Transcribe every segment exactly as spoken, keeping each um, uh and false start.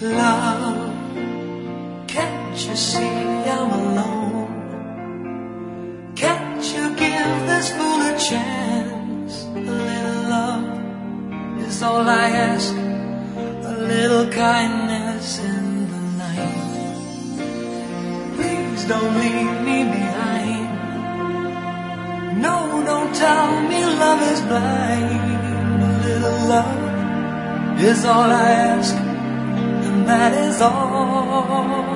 Love, can't you see I'm alone? Can't you give this fool a chance? A little love is all I ask, a little kindness in the night. Please don't leave me behind. No, don't tell me love is blind. A little love is all I ask, that is all.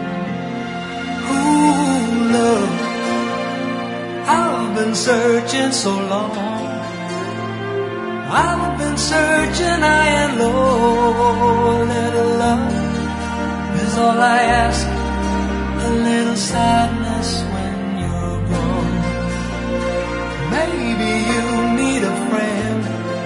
Ooh, love, I've been searching so long. I've been searching high and low. A little love is all I ask, a little sadness when you're gone. Maybe you need a friend.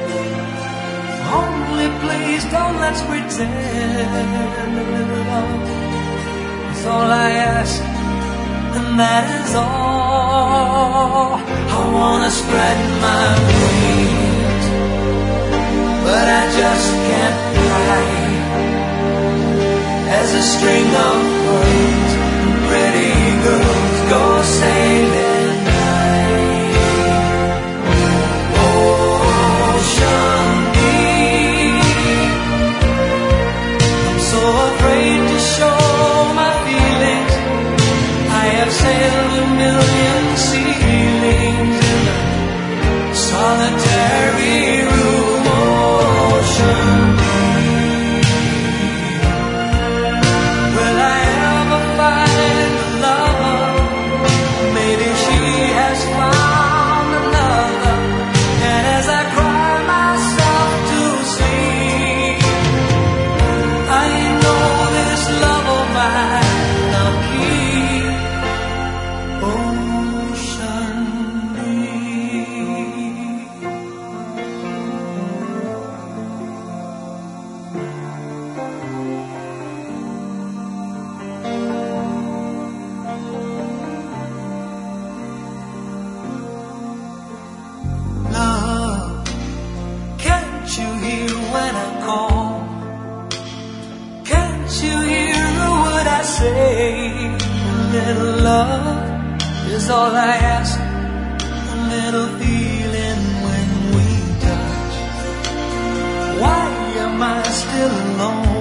Only please don't let's pretend. A little love is all I ask, and that is all. I wanna spread my wings, but I just can't fly. As a string of pearls and pretty girls go sailing high. Ocean so afraid to show my feelings. I have sailed a million ceilings in a solitary room. Ocean deep. Will I ever find a lover? Maybe she has found another. And as I cry myself to sleep, I know this love of mine I'll keep. Ocean love, can't you hear when I call? Can't you hear a word I say? A little love is all I ask, a little feeling when we touch. Why am I still alone?